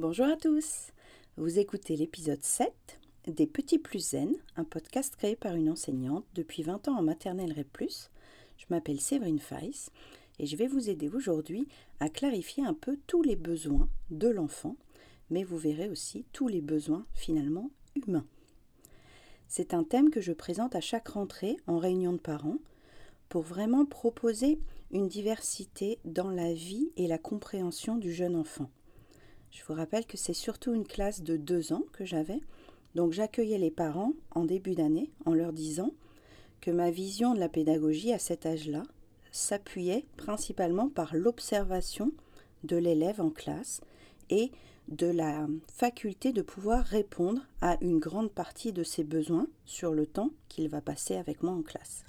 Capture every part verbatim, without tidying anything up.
Bonjour à tous, vous écoutez l'épisode sept des Petits Plus Zen, un podcast créé par une enseignante depuis vingt ans en maternelle R E P plus. Je m'appelle Séverine Feiss et je vais vous aider aujourd'hui à clarifier un peu tous les besoins de l'enfant, mais vous verrez aussi tous les besoins finalement humains. C'est un thème que je présente à chaque rentrée en réunion de parents pour vraiment proposer une diversité dans la vie et la compréhension du jeune enfant. Je vous rappelle que c'est surtout une classe de deux ans que j'avais, donc j'accueillais les parents en début d'année en leur disant que ma vision de la pédagogie à cet âge-là s'appuyait principalement par l'observation de l'élève en classe et de la faculté de pouvoir répondre à une grande partie de ses besoins sur le temps qu'il va passer avec moi en classe.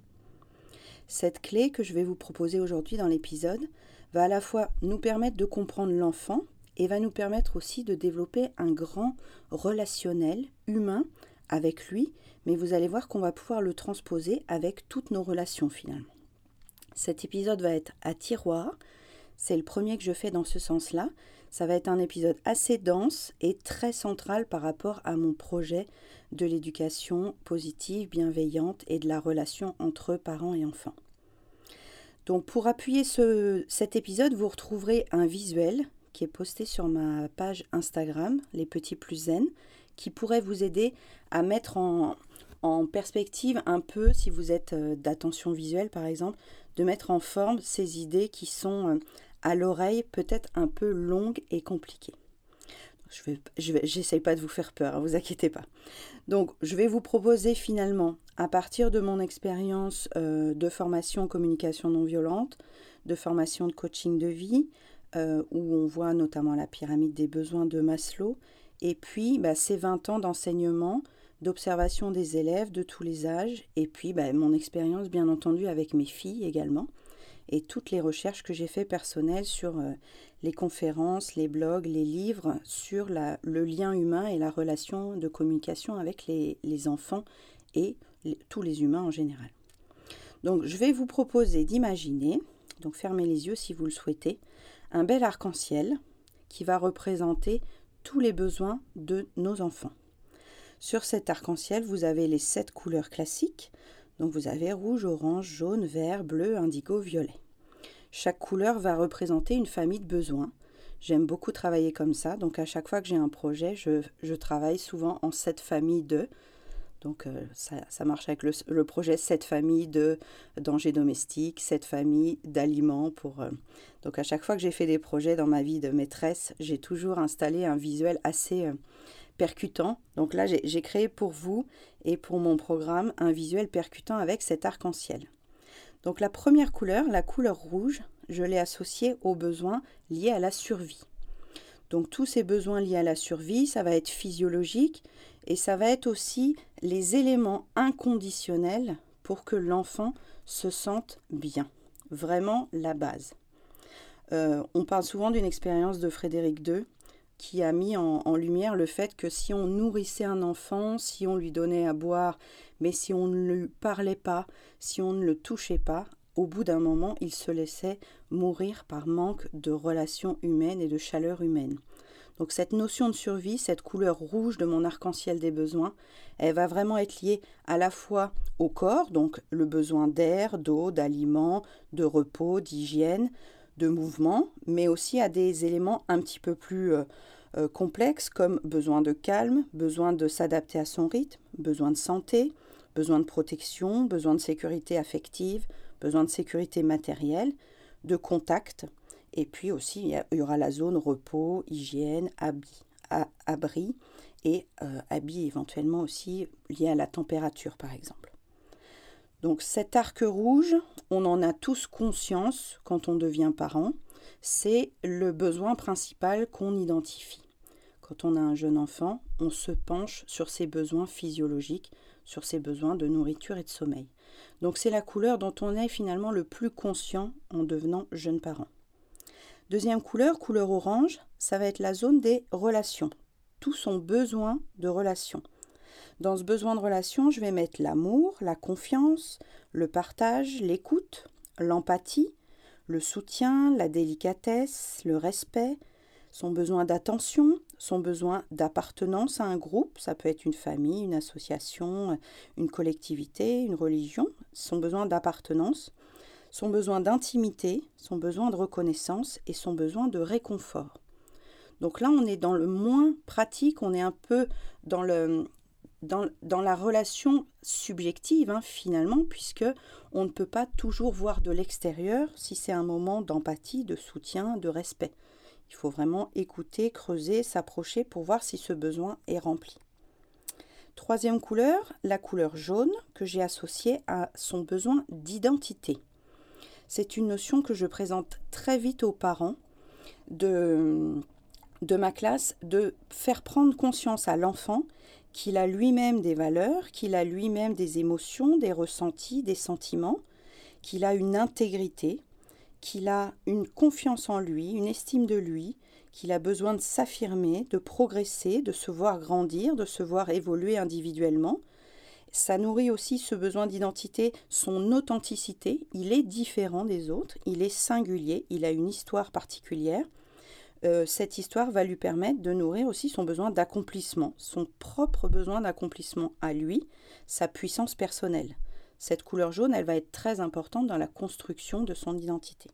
Cette clé que je vais vous proposer aujourd'hui dans l'épisode va à la fois nous permettre de comprendre l'enfant et va nous permettre aussi de développer un grand relationnel humain avec lui, mais vous allez voir qu'on va pouvoir le transposer avec toutes nos relations finalement. Cet épisode va être à tiroir, c'est le premier que je fais dans ce sens-là. Ça va être un épisode assez dense et très central par rapport à mon projet de l'éducation positive, bienveillante et de la relation entre parents et enfants. Donc pour appuyer ce, cet épisode, vous retrouverez un visuel qui est posté sur ma page Instagram, Les Petits Plus Zen, qui pourrait vous aider à mettre en, en perspective un peu, si vous êtes euh, d'attention visuelle par exemple, de mettre en forme ces idées qui sont euh, à l'oreille peut-être un peu longues et compliquées. Je vais, je vais, j'essaye pas de vous faire peur, hein, vous inquiétez pas. Donc je vais vous proposer finalement, à partir de mon expérience euh, de formation en communication non violente, de formation de coaching de vie, Euh, où on voit notamment la pyramide des besoins de Maslow, et puis bah, ces vingt ans d'enseignement, d'observation des élèves de tous les âges, et puis bah, mon expérience bien entendu avec mes filles également, et toutes les recherches que j'ai fait personnelles sur euh, les conférences, les blogs, les livres, sur la, le lien humain et la relation de communication avec les, les enfants et les, tous les humains en général. Donc je vais vous proposer d'imaginer, donc fermez les yeux si vous le souhaitez, un bel arc-en-ciel qui va représenter tous les besoins de nos enfants. Sur cet arc-en-ciel, vous avez les sept couleurs classiques. Donc vous avez rouge, orange, jaune, vert, bleu, indigo, violet. Chaque couleur va représenter une famille de besoins. J'aime beaucoup travailler comme ça. Donc à chaque fois que j'ai un projet, je, je travaille souvent en sept familles de... Donc euh, ça, ça marche avec le, le projet sept familles de dangers domestiques, sept familles d'aliments. Pour, euh... Donc à chaque fois que j'ai fait des projets dans ma vie de maîtresse, j'ai toujours installé un visuel assez euh, percutant. Donc là, j'ai, j'ai créé pour vous et pour mon programme un visuel percutant avec cet arc-en-ciel. Donc la première couleur, la couleur rouge, je l'ai associée aux besoins liés à la survie. Donc tous ces besoins liés à la survie, ça va être physiologique et ça va être aussi les éléments inconditionnels pour que l'enfant se sente bien. Vraiment la base. Euh, on parle souvent d'une expérience de Frédéric deux qui a mis en, en lumière le fait que si on nourrissait un enfant, si on lui donnait à boire, mais si on ne lui parlait pas, si on ne le touchait pas, au bout d'un moment, il se laissait mourir par manque de relations humaines et de chaleur humaine. Donc cette notion de survie, cette couleur rouge de mon arc-en-ciel des besoins, elle va vraiment être liée à la fois au corps, donc le besoin d'air, d'eau, d'aliments, de repos, d'hygiène, de mouvement, mais aussi à des éléments un petit peu plus euh, euh, complexes comme besoin de calme, besoin de s'adapter à son rythme, besoin de santé, besoin de protection, besoin de sécurité affective, besoin de sécurité matérielle, de contact, et puis aussi il y aura la zone repos, hygiène, habit, à, abri et euh, habit éventuellement aussi lié à la température par exemple. Donc cet arc rouge, on en a tous conscience quand on devient parent, c'est le besoin principal qu'on identifie. Quand on a un jeune enfant, on se penche sur ses besoins physiologiques, sur ses besoins de nourriture et de sommeil. Donc c'est la couleur dont on est finalement le plus conscient en devenant jeune parent. Deuxième couleur, couleur orange, ça va être la zone des relations. Tout son besoin de relation. Dans ce besoin de relation, je vais mettre l'amour, la confiance, le partage, l'écoute, l'empathie, le soutien, la délicatesse, le respect, son besoin d'attention, son besoin d'appartenance à un groupe, ça peut être une famille, une association, une collectivité, une religion, son besoin d'appartenance, son besoin d'intimité, son besoin de reconnaissance et son besoin de réconfort. Donc là, on est dans le moins pratique, on est un peu dans, le, dans, dans la relation subjective, hein, finalement, puisque on ne peut pas toujours voir de l'extérieur si c'est un moment d'empathie, de soutien, de respect. Il faut vraiment écouter, creuser, s'approcher pour voir si ce besoin est rempli. Troisième couleur, la couleur jaune que j'ai associée à son besoin d'identité. C'est une notion que je présente très vite aux parents de, de ma classe, de faire prendre conscience à l'enfant qu'il a lui-même des valeurs, qu'il a lui-même des émotions, des ressentis, des sentiments, qu'il a une intégrité, qu'il a une confiance en lui, une estime de lui, qu'il a besoin de s'affirmer, de progresser, de se voir grandir, de se voir évoluer individuellement. Ça nourrit aussi ce besoin d'identité, son authenticité. Il est différent des autres, il est singulier, il a une histoire particulière. Euh, cette histoire va lui permettre de nourrir aussi son besoin d'accomplissement, son propre besoin d'accomplissement à lui, sa puissance personnelle. Cette couleur jaune, elle va être très importante dans la construction de son identité.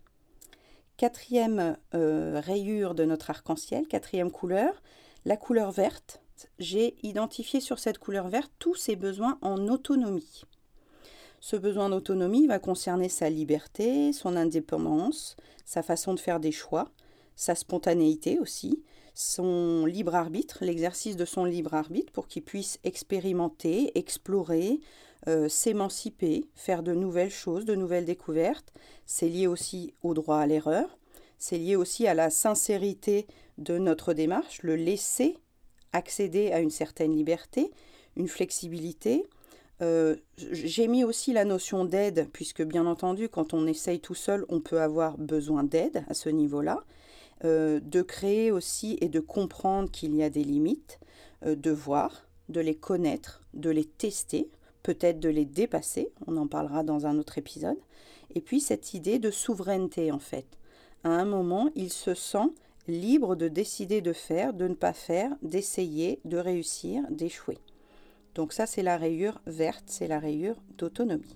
Quatrième euh, rayure de notre arc-en-ciel, quatrième couleur, la couleur verte. J'ai identifié sur cette couleur verte tous ses besoins en autonomie. Ce besoin d'autonomie va concerner sa liberté, son indépendance, sa façon de faire des choix, sa spontanéité aussi, son libre arbitre, l'exercice de son libre arbitre pour qu'il puisse expérimenter, explorer, euh, s'émanciper, faire de nouvelles choses, de nouvelles découvertes. C'est lié aussi au droit à l'erreur, c'est lié aussi à la sincérité de notre démarche, le laisser accéder à une certaine liberté, une flexibilité. Euh, j'ai mis aussi la notion d'aide, puisque bien entendu, quand on essaye tout seul, on peut avoir besoin d'aide à ce niveau-là. Euh, de créer aussi et de comprendre qu'il y a des limites, euh, de voir, de les connaître, de les tester, peut-être de les dépasser, on en parlera dans un autre épisode. Et puis cette idée de souveraineté en fait. À un moment, il se sent libre de décider de faire, de ne pas faire, d'essayer, de réussir, d'échouer. Donc ça, c'est la rayure verte, c'est la rayure d'autonomie.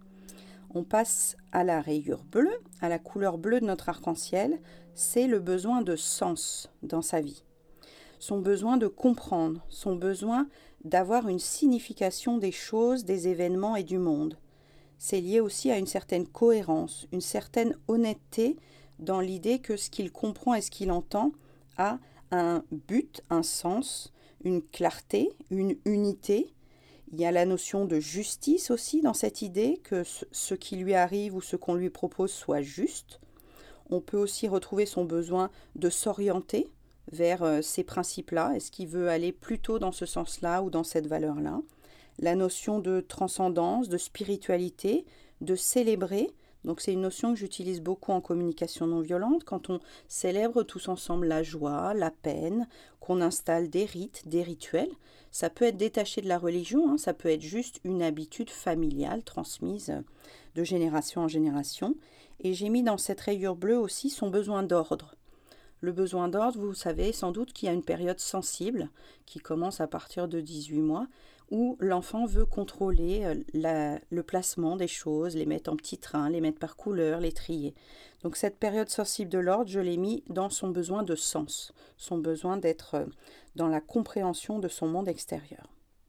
On passe à la rayure bleue, à la couleur bleue de notre arc-en-ciel, c'est le besoin de sens dans sa vie. Son besoin de comprendre, son besoin d'avoir une signification des choses, des événements et du monde. C'est lié aussi à une certaine cohérence, une certaine honnêteté dans l'idée que ce qu'il comprend et ce qu'il entend a un but, un sens, une clarté, une unité. Il y a la notion de justice aussi dans cette idée que ce qui lui arrive ou ce qu'on lui propose soit juste. On peut aussi retrouver son besoin de s'orienter vers ces principes-là. Est-ce qu'il veut aller plutôt dans ce sens-là ou dans cette valeur-là? La notion de transcendance, de spiritualité, de célébrer. Donc c'est une notion que j'utilise beaucoup en communication non violente, quand on célèbre tous ensemble la joie, la peine, qu'on installe des rites, des rituels. Ça peut être détaché de la religion, hein, ça peut être juste une habitude familiale transmise de génération en génération. Et j'ai mis dans cette rayure bleue aussi son besoin d'ordre. Le besoin d'ordre, vous savez sans doute qu'il y a une période sensible qui commence à partir de dix-huit mois, où l'enfant veut contrôler la, le placement des choses, les mettre en petits trains, les mettre par couleur, les trier. Donc cette période sensible de l'ordre, je l'ai mis dans son besoin de sens, son besoin d'être dans la compréhension de son monde extérieur.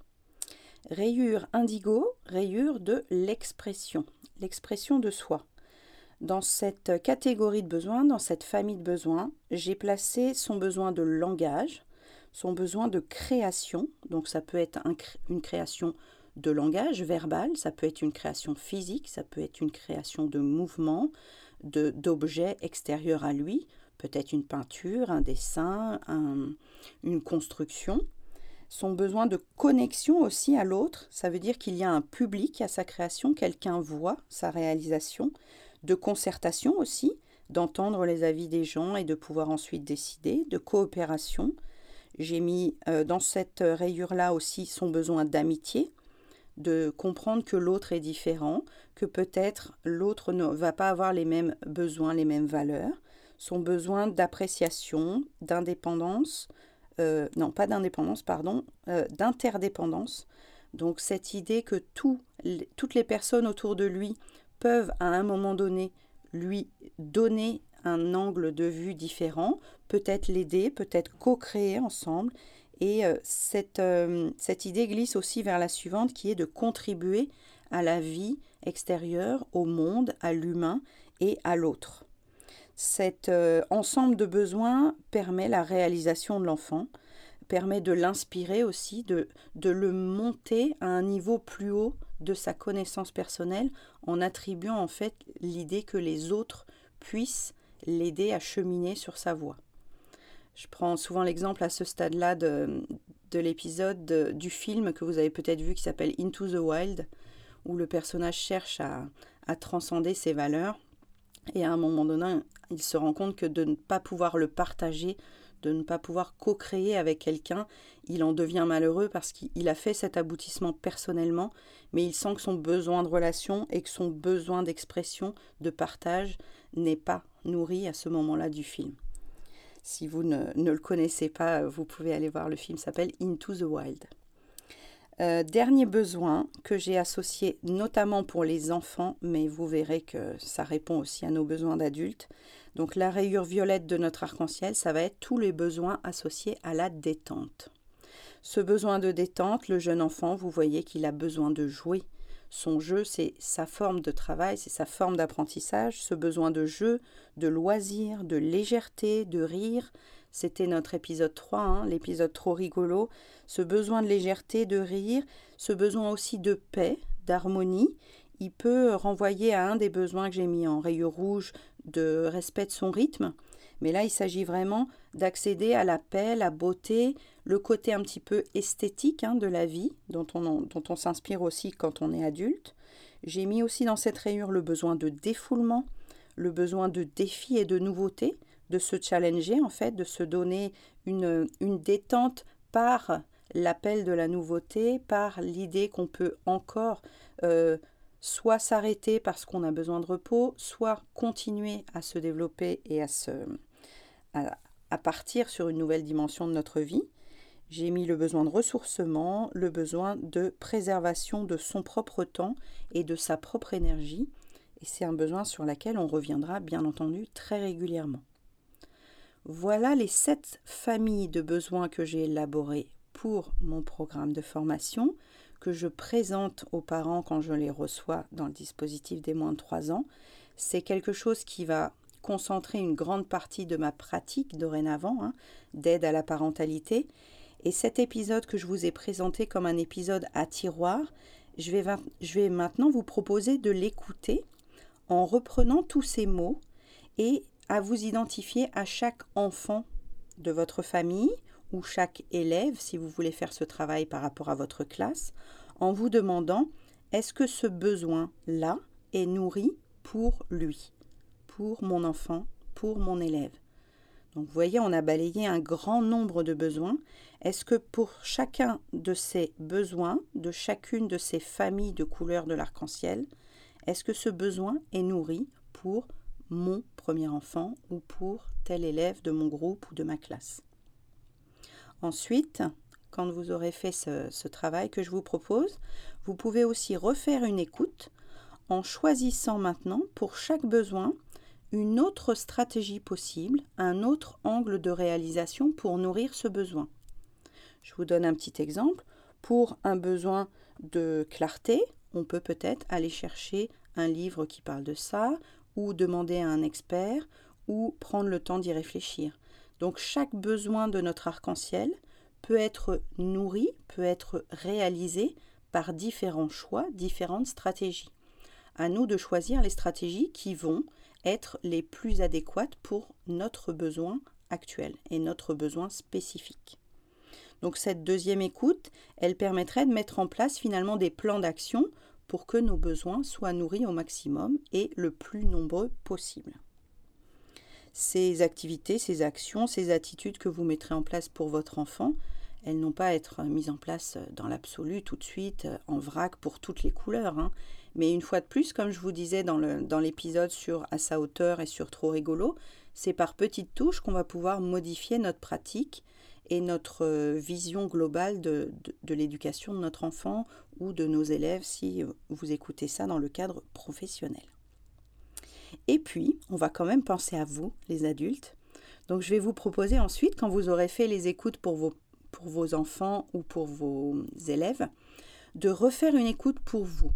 Rayure indigo, rayure de l'expression, l'expression de soi. Dans cette catégorie de besoins, dans cette famille de besoins, j'ai placé son besoin de langage, son besoin de création, donc ça peut être un, une création de langage verbal, ça peut être une création physique, ça peut être une création de mouvement, de, d'objets extérieurs à lui, peut-être une peinture, un dessin, un, une construction. Son besoin de connexion aussi à l'autre, ça veut dire qu'il y a un public à sa création, quelqu'un voit sa réalisation, de concertation aussi, d'entendre les avis des gens et de pouvoir ensuite décider, de coopération. J'ai mis euh, dans cette rayure-là aussi son besoin d'amitié, de comprendre que l'autre est différent, que peut-être l'autre ne va pas avoir les mêmes besoins, les mêmes valeurs. son besoin d'appréciation, d'indépendance, euh, non pas d'indépendance, pardon, euh, d'interdépendance. Donc cette idée que tout, les, toutes les personnes autour de lui peuvent à un moment donné lui donner un angle de vue différent, peut-être l'aider, peut-être co-créer ensemble. Et euh, cette, euh, cette idée glisse aussi vers la suivante qui est de contribuer à la vie extérieure, au monde, à l'humain et à l'autre. Cet euh, ensemble de besoins permet la réalisation de l'enfant, permet de l'inspirer aussi, de, de le monter à un niveau plus haut de sa connaissance personnelle en attribuant en fait l'idée que les autres puissent l'aider à cheminer sur sa voie. Je prends souvent l'exemple à ce stade-là de, de l'épisode de, du film que vous avez peut-être vu qui s'appelle Into the Wild, où le personnage cherche à, à transcender ses valeurs et à un moment donné, il se rend compte que de ne pas pouvoir le partager, de ne pas pouvoir co-créer avec quelqu'un, il en devient malheureux parce qu'il a fait cet aboutissement personnellement, mais il sent que son besoin de relation et que son besoin d'expression, de partage, n'est pas nourri à ce moment-là du film. Si vous ne, ne le connaissez pas, vous pouvez aller voir le film, s'appelle Into the Wild. Euh, dernier besoin que j'ai associé notamment pour les enfants, mais vous verrez que ça répond aussi à nos besoins d'adultes. Donc la rayure violette de notre arc-en-ciel, ça va être tous les besoins associés à la détente. Ce besoin de détente, le jeune enfant, vous voyez qu'il a besoin de jouer. Son jeu, c'est sa forme de travail, c'est sa forme d'apprentissage. Ce besoin de jeu, de loisir, de légèreté, de rire, c'était notre épisode trois, hein, l'épisode trop rigolo. Ce besoin de légèreté, de rire, ce besoin aussi de paix, d'harmonie, il peut renvoyer à un des besoins que j'ai mis en rayure rouge de respect de son rythme. Mais là, il s'agit vraiment d'accéder à la paix, la beauté, le côté un petit peu esthétique hein, de la vie, dont on, dont on s'inspire aussi quand on est adulte. J'ai mis aussi dans cette rayure le besoin de défoulement, le besoin de défi et de nouveauté, de se challenger en fait, de se donner une, une détente par l'appel de la nouveauté, par l'idée qu'on peut encore euh, soit s'arrêter parce qu'on a besoin de repos, soit continuer à se développer et à, se, à, à partir sur une nouvelle dimension de notre vie. J'ai mis le besoin de ressourcement, le besoin de préservation de son propre temps et de sa propre énergie. Et c'est un besoin sur lequel on reviendra bien entendu très régulièrement. Voilà les sept familles de besoins que j'ai élaborées pour mon programme de formation, que je présente aux parents quand je les reçois dans le dispositif des moins de trois ans. C'est quelque chose qui va concentrer une grande partie de ma pratique dorénavant, hein, d'aide à la parentalité. Et cet épisode que je vous ai présenté comme un épisode à tiroir, je vais, je vais maintenant vous proposer de l'écouter en reprenant tous ces mots et à vous identifier à chaque enfant de votre famille ou chaque élève, si vous voulez faire ce travail par rapport à votre classe, en vous demandant est-ce que ce besoin-là est nourri pour lui, pour mon enfant, pour mon élève. Donc vous voyez, on a balayé un grand nombre de besoins. Est-ce que pour chacun de ces besoins, de chacune de ces familles de couleurs de l'arc-en-ciel, est-ce que ce besoin est nourri pour mon premier enfant ou pour tel élève de mon groupe ou de ma classe? Ensuite, quand vous aurez fait ce, ce travail que je vous propose, vous pouvez aussi refaire une écoute en choisissant maintenant pour chaque besoin une autre stratégie possible, un autre angle de réalisation pour nourrir ce besoin. Je vous donne un petit exemple. Pour un besoin de clarté, on peut peut-être aller chercher un livre qui parle de ça, ou demander à un expert, ou prendre le temps d'y réfléchir. Donc chaque besoin de notre arc-en-ciel peut être nourri, peut être réalisé par différents choix, différentes stratégies. À nous de choisir les stratégies qui vont être les plus adéquates pour notre besoin actuel et notre besoin spécifique. Donc cette deuxième écoute, elle permettrait de mettre en place finalement des plans d'action pour que nos besoins soient nourris au maximum et le plus nombreux possible. Ces activités, ces actions, ces attitudes que vous mettrez en place pour votre enfant, elles n'ont pas à être mises en place dans l'absolu tout de suite, en vrac pour toutes les couleurs. Hein. Mais une fois de plus, comme je vous disais dans, le, dans l'épisode sur À sa hauteur et sur Trop rigolo, c'est par petites touches qu'on va pouvoir modifier notre pratique et notre vision globale de, de, de l'éducation de notre enfant ou de nos élèves si vous écoutez ça dans le cadre professionnel. Et puis, on va quand même penser à vous, les adultes. Donc, je vais vous proposer ensuite, quand vous aurez fait les écoutes pour vos, pour vos enfants ou pour vos élèves, de refaire une écoute pour vous,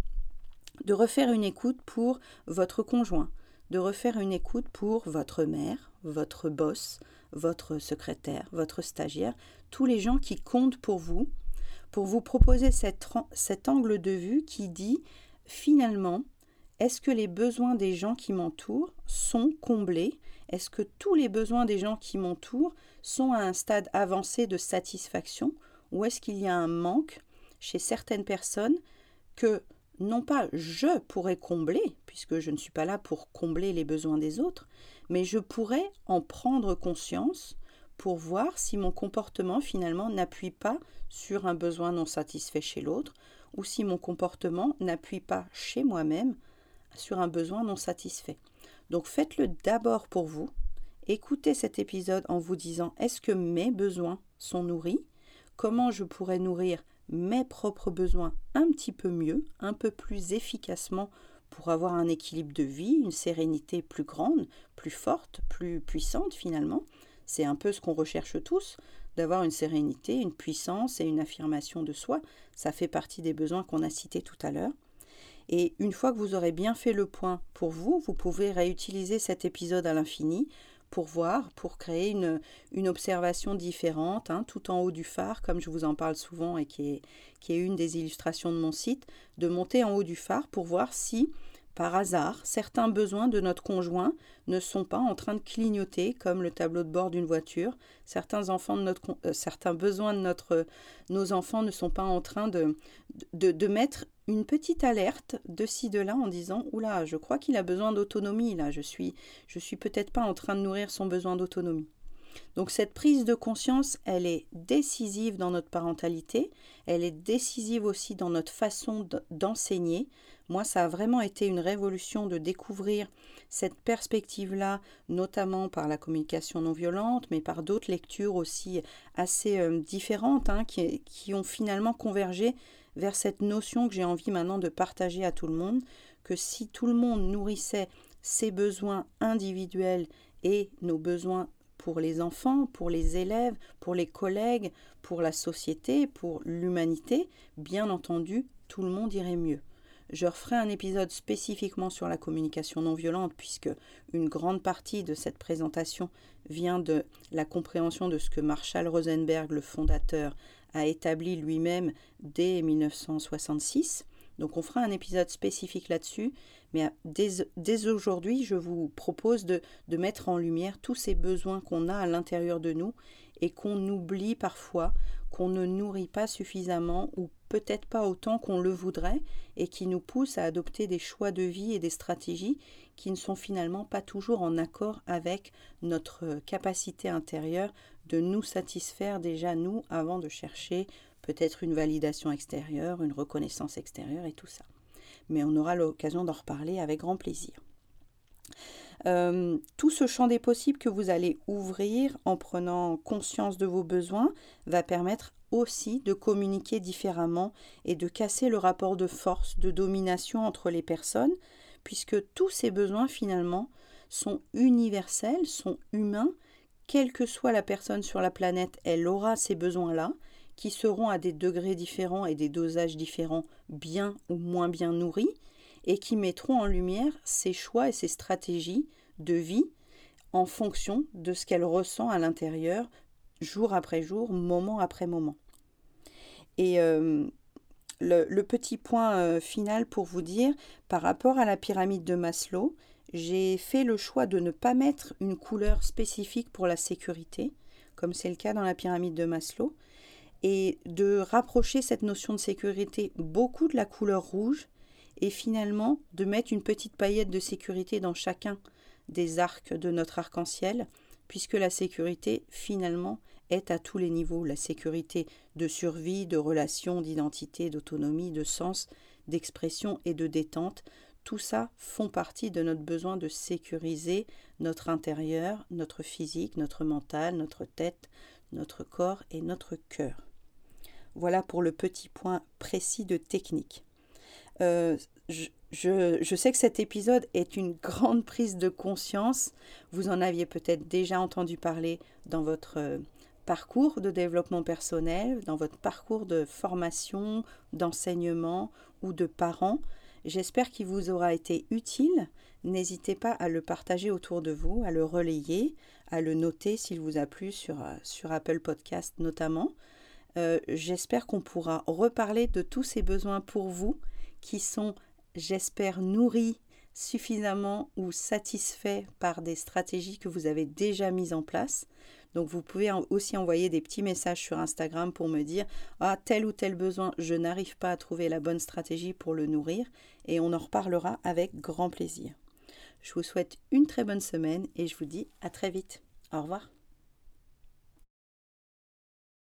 de refaire une écoute pour votre conjoint, de refaire une écoute pour votre mère, votre boss, votre secrétaire, votre stagiaire, tous les gens qui comptent pour vous, pour vous proposer cette, cet angle de vue qui dit finalement, est-ce que les besoins des gens qui m'entourent sont comblés? Est-ce que tous les besoins des gens qui m'entourent sont à un stade avancé de satisfaction? Ou est-ce qu'il y a un manque chez certaines personnes que non pas je pourrais combler, puisque je ne suis pas là pour combler les besoins des autres, mais je pourrais en prendre conscience pour voir si mon comportement finalement n'appuie pas sur un besoin non satisfait chez l'autre, ou si mon comportement n'appuie pas chez moi-même sur un besoin non satisfait. Donc faites-le d'abord pour vous. Écoutez cet épisode en vous disant, est-ce que mes besoins sont nourris? Comment je pourrais nourrir mes propres besoins un petit peu mieux, un peu plus efficacement pour avoir un équilibre de vie, une sérénité plus grande, plus forte, plus puissante finalement. C'est un peu ce qu'on recherche tous, d'avoir une sérénité, une puissance et une affirmation de soi. Ça fait partie des besoins qu'on a cités tout à l'heure. Et une fois que vous aurez bien fait le point pour vous, vous pouvez réutiliser cet épisode à l'infini pour voir, pour créer une, une observation différente, hein, tout en haut du phare, comme je vous en parle souvent et qui est, qui est une des illustrations de mon site, de monter en haut du phare pour voir si, par hasard, certains besoins de notre conjoint ne sont pas en train de clignoter comme le tableau de bord d'une voiture. Certains, enfants de notre, euh, certains besoins de notre, nos enfants ne sont pas en train de, de, de mettre une petite alerte de ci, de là en disant « Oula, je crois qu'il a besoin d'autonomie, là, je suis, je suis peut-être pas en train de nourrir son besoin d'autonomie. » Donc cette prise de conscience, elle est décisive dans notre parentalité, elle est décisive aussi dans notre façon d'enseigner. Moi, ça a vraiment été une révolution de découvrir cette perspective-là, notamment par la communication non violente, mais par d'autres lectures aussi assez euh, différentes, hein, qui, qui ont finalement convergé vers cette notion que j'ai envie maintenant de partager à tout le monde, que si tout le monde nourrissait ses besoins individuels et nos besoins pour les enfants, pour les élèves, pour les collègues, pour la société, pour l'humanité, bien entendu, tout le monde irait mieux. Je referai un épisode spécifiquement sur la communication non violente puisque une grande partie de cette présentation vient de la compréhension de ce que Marshall Rosenberg, le fondateur, a établi lui-même dès mille neuf cent soixante-six. Donc on fera un épisode spécifique là-dessus, mais dès, dès aujourd'hui, je vous propose de, de mettre en lumière tous ces besoins qu'on a à l'intérieur de nous et qu'on oublie parfois, qu'on ne nourrit pas suffisamment ou peut-être pas autant qu'on le voudrait et qui nous poussent à adopter des choix de vie et des stratégies qui ne sont finalement pas toujours en accord avec notre capacité intérieure de nous satisfaire déjà nous avant de chercher peut-être une validation extérieure, une reconnaissance extérieure et tout ça. Mais on aura l'occasion d'en reparler avec grand plaisir. Euh, tout ce champ des possibles que vous allez ouvrir en prenant conscience de vos besoins va permettre aussi de communiquer différemment et de casser le rapport de force, de domination entre les personnes, puisque tous ces besoins finalement sont universels, sont humains, quelle que soit la personne sur la planète, elle aura ces besoins-là, qui seront à des degrés différents et des dosages différents, bien ou moins bien nourris, et qui mettront en lumière ses choix et ses stratégies de vie en fonction de ce qu'elle ressent à l'intérieur, jour après jour, moment après moment. Et euh, le, le petit point euh, final pour vous dire, par rapport à la pyramide de Maslow, j'ai fait le choix de ne pas mettre une couleur spécifique pour la sécurité, comme c'est le cas dans la pyramide de Maslow, et de rapprocher cette notion de sécurité beaucoup de la couleur rouge et finalement de mettre une petite paillette de sécurité dans chacun des arcs de notre arc-en-ciel, puisque la sécurité finalement est à tous les niveaux, la sécurité de survie, de relation, d'identité, d'autonomie, de sens, d'expression et de détente. tout ça font partie de notre besoin de sécuriser notre intérieur, notre physique, notre mental, notre tête, notre corps et notre cœur. Voilà pour le petit point précis de technique. Euh, je, je, je sais que cet épisode est une grande prise de conscience. Vous en aviez peut-être déjà entendu parler dans votre euh, parcours de développement personnel, dans votre parcours de formation, d'enseignement ou de parents. J'espère qu'il vous aura été utile. N'hésitez pas à le partager autour de vous, à le relayer, à le noter s'il vous a plu sur, sur Apple Podcast notamment. Euh, j'espère qu'on pourra reparler de tous ces besoins pour vous qui sont, j'espère, nourris suffisamment ou satisfaits par des stratégies que vous avez déjà mises en place. Donc vous pouvez aussi envoyer des petits messages sur Instagram pour me dire « Ah, tel ou tel besoin, je n'arrive pas à trouver la bonne stratégie pour le nourrir » et on en reparlera avec grand plaisir. Je vous souhaite une très bonne semaine et je vous dis à très vite. Au revoir.